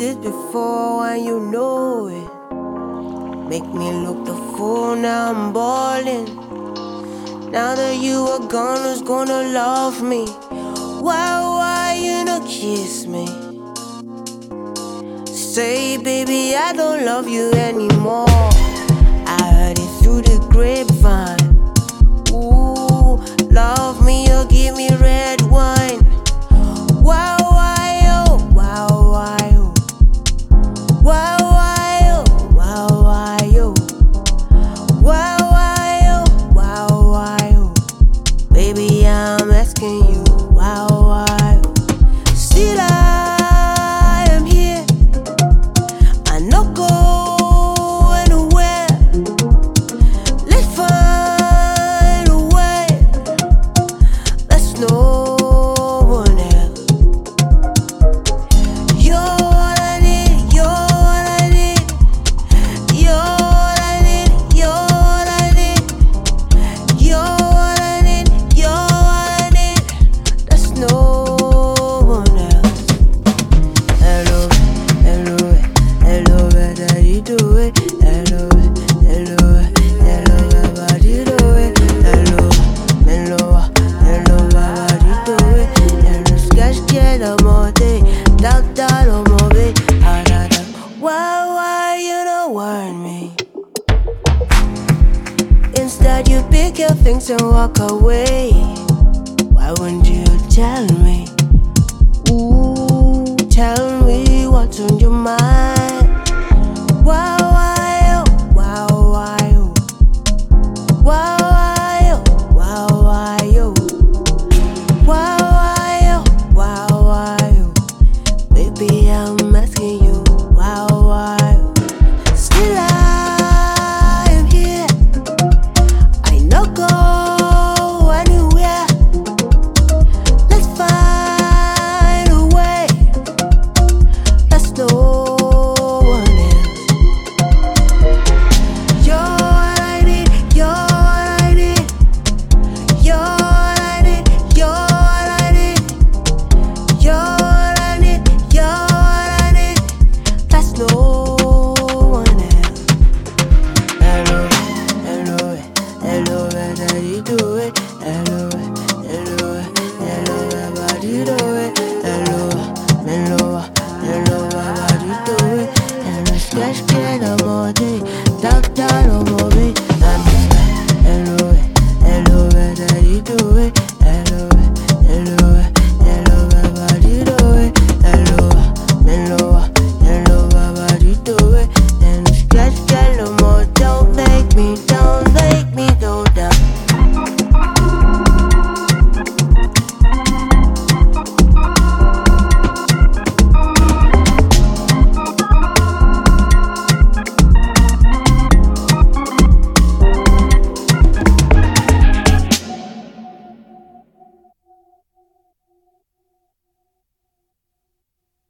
this before and you know it. Make me look the fool, now I'm ballin'. Now that you are gone, who's gonna love me? Why you not kiss me? Say, baby, I don't love you anymore. I heard it through the grapevine. Ooh, love me or give me red wine. Why, oh, why, oh. Why, oh, why, oh. Why, oh, why, oh. Baby, I'm asking you, why, oh. Still I am here. I no go anywhere. Let's find a way. There's no one else. You're what I need. You're what I need. You're what I need. You're what I need. You're what I need. You're what I need. There's no one else. Hello, hello, hello, how you do it? Hello, hello, hello, how you do it? Hello, hello, hello, how you do it? Hello, sketch, get a more day, doubt, or more bit. Why you don't want me? Instead, you pick your things and walk away. Why wouldn't you tell me? Ooh, tell me what's on your mind. Why, oh, why, oh. Why, oh, why, oh. Why, oh, why, oh. Baby, I'm asking you, why, oh. Still I am here. I no go anywhere. Let's find a way. There's no one else. You're what I need. You're what I need. You're what I need. You're what I need. You're what I need. You're what I need. There's no one else. Hello, hello, hello, how you do it? Hello, hello, hello, how you do it? Hello, hello, hello, how you do it? Hello, sketch, get up.